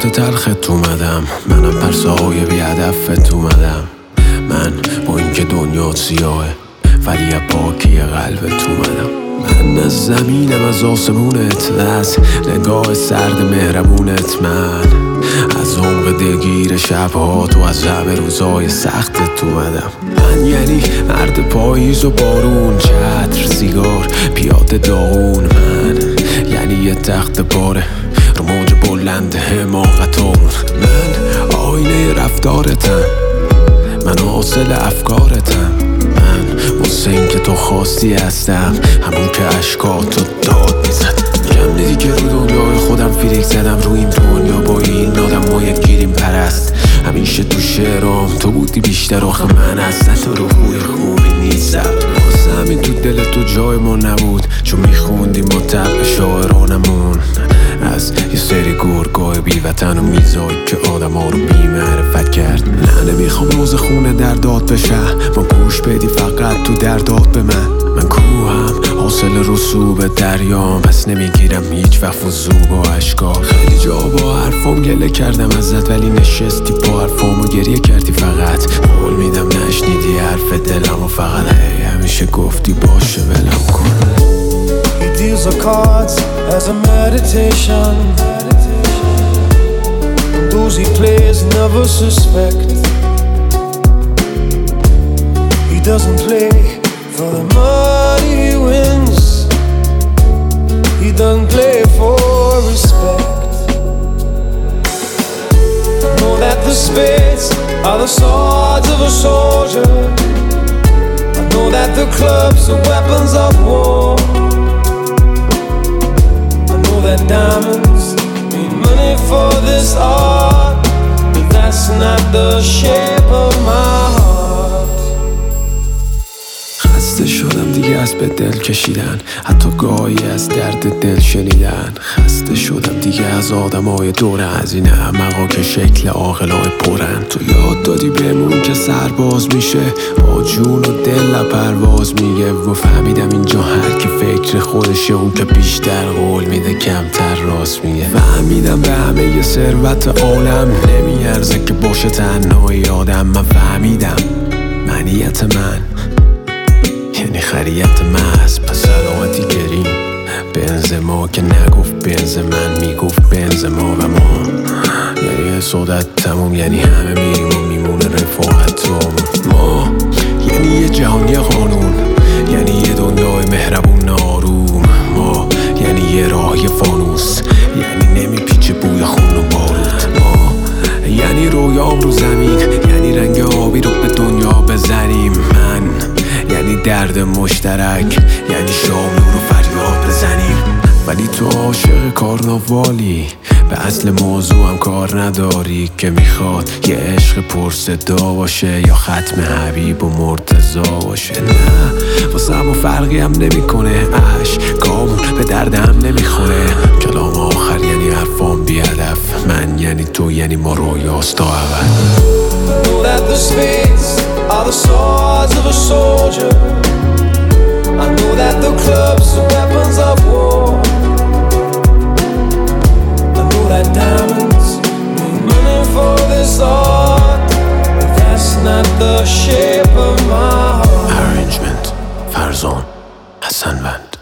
کلمات تلخت اومدم، منم پرسهای بی هدفت اومدم. من با اینکه دنیا سیاهه ولی از پاکی قلبت اومدم. من از زمینم، از آسمونت، از نگاه سرد مهربونت. من از عمق دلگیر شبهات و از همه روزای سختت اومدم. من یعنی مرد پاییز و بارون، چتر، سیگار، پیاده داغون. من یعنی یه تخت پاره رو موج بلند حماقتامون. من آینه رفتارتم، من حاصل افکارتم. من حسین که تو خواستی هستم، همون که اشکاتو داد میزد. کم دیدی که رو دنیای خودم فیلیک زدم، رو این دنیا با این آدم ما یک گیریم پرست. همیشه تو شعرام تو بودی بیشتر، آخه من اصلا تو رو خوی خوبی نیستم. واسه همین تو دل تو جای ما نبود، چون میخوندیم ما طبع شاعرانمون از یه سری گرگای بی وطن و میزایی که آدم ها رو بی معرفت کرد. نه نمیخوام روز خونه درداد بشه، ما گوش بدی فقط تو درداد به من کوهم حاصل رسوب دریام، پس نمیگیرم هیچ وقت فضوب و اشکا. خیلی جا با حرفام گله کردم ازت، ولی نشستی با حرفام و گریه کردی فقط. قول میدم نشنیدی حرف دلم و فقط همیشه گفتی باشه ولم کن. He deals the cards as a meditation, and those he plays never suspect. He doesn't play for the money he wins, he doesn't play for respect. Know that the spades are the swords of a soldier, I know that the clubs are weapons of war. That diamonds need money for this art, but that's not the shape of my heart. خسته شدم دیگه از به دل کشیدن، حتی گاهی از درد دل شنیدن. خسته شدم دیگه از آدمای دور از این احمقا که شکل عاقلای پرن. تو یاد دادی بهمون که سرباز میشه با جون و دل پرواز میگه، و فهمیدم اینجا هر کی فکر خودشه، اون که بیشتر قول میده کمتر راست میگه. فهمیدم به همه ثروت عالم نمیارزه که باشه تنهای آدم. من فهمیدم معنیت من یعنی خریت محض، پس علامتی گریم بنز ما که نگفت بنز من، میگفت بنز ما و ما. یعنی حسادت تموم، یعنی همه میریم و میمونه رفاقتمون. ما یعنی یه جهانی قانون، یعنی یه دنیای مهربون آروم. ما یعنی یه راهی فانوس، یعنی نمیپیچه بوی خون و بارود. ما یعنی رویام رو زمین، یعنی رنگ آبی رو به دنیا بزنیم. من یعنی درد مشترک، یعنی شام رو فریاد بزنیم. ولی تو عاشق کارناوالی، به اصل موضوع هم کار نداری که میخواد یه عشق پرصدا باشه یا ختم حبیب و مرتضا باشه. نه واسه همون فرقی هم نمیکنه، عشقامون به دردم نمیخوره. کلام آخر یعنی حرفام بی هدف، من یعنی تو یعنی ما رویاست تا ابد. Know that the spades are the swords of a soldier, I know that the clubs are weapons of war. I know that diamonds need money for this art, but that's not the shape of my heart. Arrangement فرزان حسنوند.